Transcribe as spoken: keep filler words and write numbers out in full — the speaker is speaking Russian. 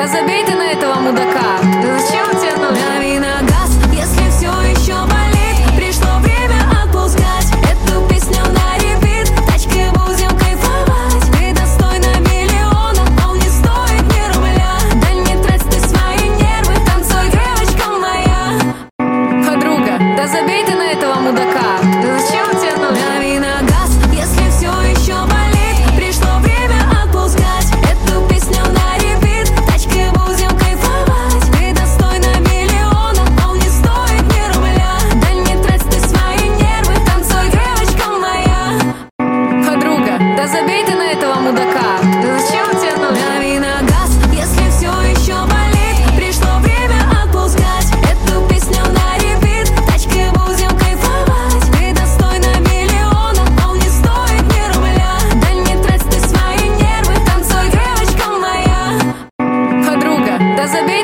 Да забей ты на этого мудака. Зачем он тебе нужен? Дави на газ, если все еще болит. Пришло время отпускать эту песню на репит. Тачкой будем кайфовать. Ты достойна миллиона, он не стоит ни рубля. Да не трать ты свои нервы, танцуй, девочка моя. Подруга, да забей ты на этого мудака. Зачем он тебе нужен? Дави на газ, если все еще болит. Пришло время отпускать эту песню на репит. Тачкой будем кайфовать. Ты достойна миллиона, он не стоит ни рубля. Да не трать ты свои нервы, танцуй, девочка моя. Подруга, да забей ты на этого мудака. Зачем он тебе нужен? Дави на газ, если все еще болит. Пришло время отпускать эту песню на репит. Тачкой будем кайфовать. Ты достойна миллиона, он не стоит ни рубля. Да не трать ты свои нервы, танцуй, девочка моя. Подруга, да забей